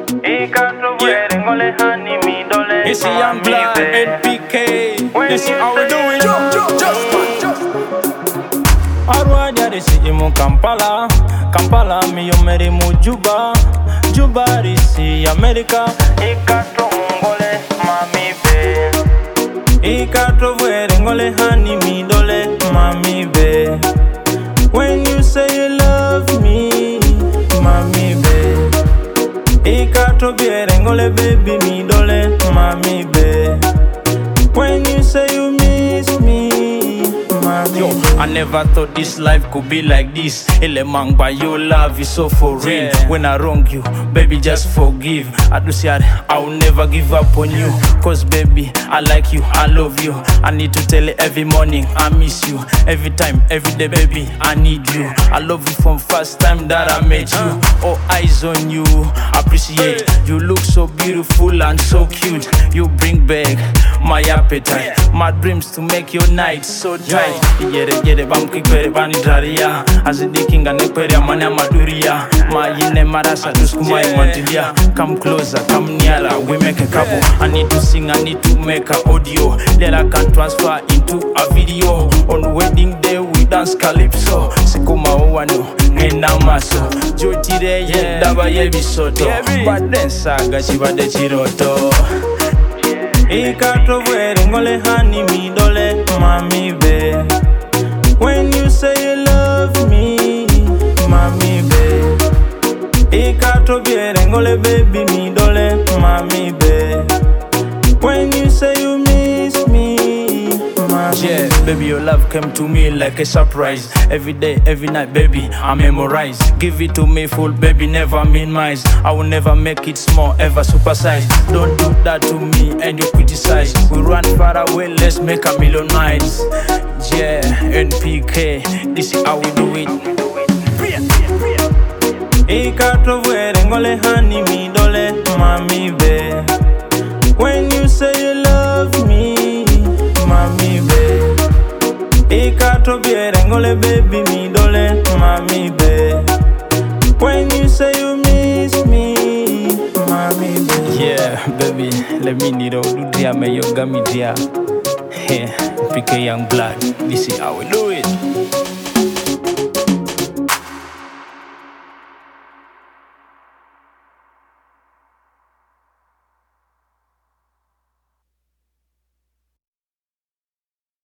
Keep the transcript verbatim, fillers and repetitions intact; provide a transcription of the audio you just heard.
It's a young blood, N P K. This is how we do it. Just Arwaja disi imu Kampala, Kampala mi yomeri mu Juba, Juba disi America. Ikato ngole mami be, Ikato vwere ngole hani mi dole mami be. When you say you love me, mami be, Ikato biere ngole baby mi dole mami be. When you say you miss me, mami. Yo, I never thought this life could be like this. Elemang, but your love is so for real. Yeah. When I wrong you, baby, just forgive. I do say I will never give up on you. Cause baby, I like you, I love you. I need to tell you every morning I miss you. Every time, every day, baby, I need you. I love you from first time that I met you. All eyes on you, appreciate. You look so beautiful and so cute. You bring back my appetite, my dreams to make your night so tight. Yere yere bam kikwere bani draria, azidikinga nekwere amane maduria. Ma yine marasa duskuma imantilia. Come closer, come nearer, we make a couple. I need to sing, I need to make a audio. Then I can transfer into a video. On wedding day we dance calypso. Sikuma owano, ngena maso. Jotire ye daba ye bisoto. But then saga shiba de chiroto. Ikato vwere ngole hani mi dole mami be. When you say you love me, mami be, Ikato biere ngole baby mi dole mami be. When you say you miss me, mami. Yeah, baby, your love came to me like a surprise. Every day, every night, baby, I memorize. Give it to me full, baby, never minimize. I will never make it small, ever supersize. Don't do that to me and you criticize. We run far away, let's make a million miles. Yeah, N P K, this is how we do it. Ikato vwere ngole hani mi dole mami be. When you say you love me, mami be, Ikato biere ngole baby mi dole mami be. When you say you miss me, mami be. Yeah, baby, let me need do dia me yoga mi dia. Yeah, P K young blood, this is how we do it.